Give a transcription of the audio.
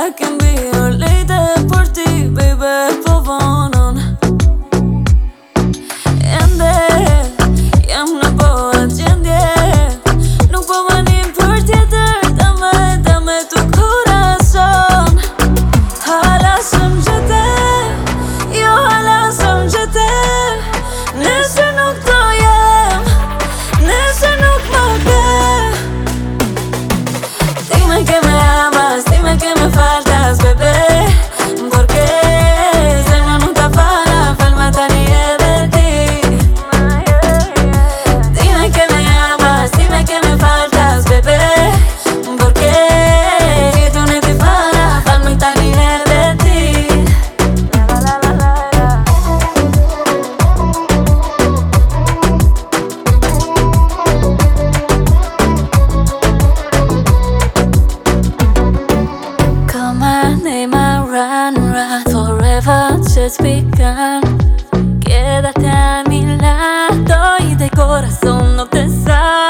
que envío leite por ti, baby, på banan. Jam në bëhet gjendje. Nuk po manim për tjetër. Dame tu corazon. Hala sëm gjete. Jo hala sëm gjete. Nëse nuk do jem, nëse nuk më ke. Dime que me amas, dime que me faltas, bebé. Porque zemra nuk ta fala, falma tani e de ti. Dime que me amas, dime que me faltas, bebé. Porque si tú no te fala, falma tani e de ti. Call my name, I run forever just begun. Quédate a mi lado y de corazón no te salgas.